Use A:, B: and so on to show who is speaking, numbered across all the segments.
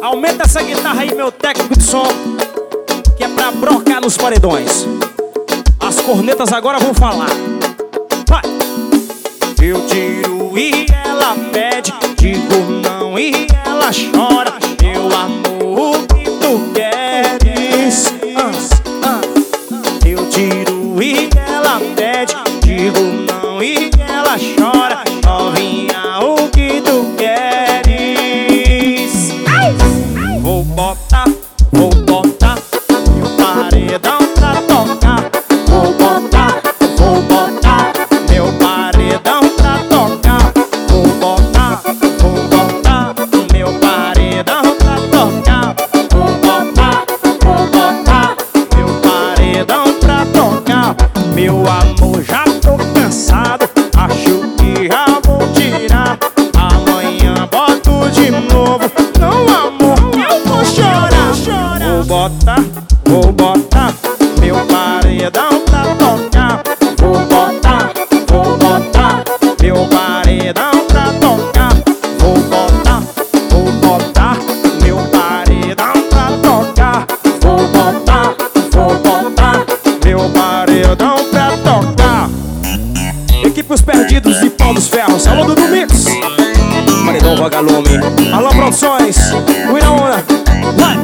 A: Aumenta essa guitarra aí, meu técnico de som, que é pra brocar nos paredões. As cornetas agora vão falar. Vai! Eu tiro e ela pede, digo não e ela chora. Meu amor, o que tu queres? Eu tiro e ela pede, digo não e ela chora. Novinha, o que tu queres? Vou botar meu paredão pra tocar. Vou botar meu paredão pra tocar. Vou botar meu paredão pra tocar. Vou botar meu paredão pra tocar. Meu amor, já tô cansado, acho que já vou tirar. Amanhã boto de novo. Não, amor, eu vou chorar. Vou botar meu paredão pra tocar. Vou botar meu paredão pra tocar. Vou botar meu paredão pra tocar. Vou botar meu paredão pra tocar. Equipe Os Perdidos e Pau dos Ferros, alô do Mix, Paredão Vagalume, alô Produções, Uiraona, vai!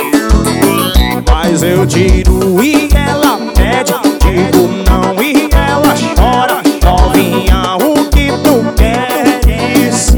A: Mas eu tiro e ela pede, digo não e ela chora. Novinha, o que tu queres?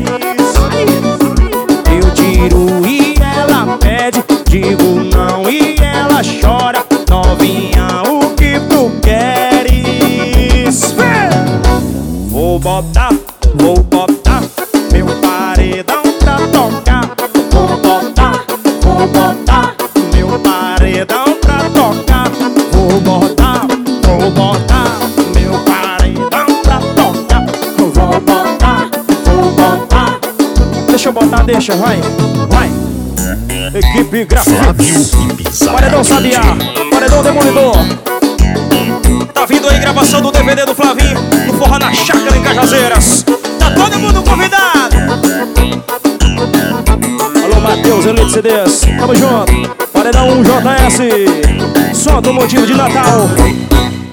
A: Eu tiro e ela pede, digo não e ela chora. Novinha, o que tu queres? Vou botar meu paredão pra tocar. Vou botar meu paredão pra tocar. Vou botar meu paredão pra tocar. Vou botar. Deixa eu botar, vai. Equipe Grafite, Paredão Sabiá, Paredão Demolidor. Tá vindo aí gravação do DVD do Flavinho, do Forró na Chácara em Cajazeiras. Tá todo mundo convidado. Alô Matheus, Elite CDs, tamo junto. Paredão JS, só do motivo de Natal.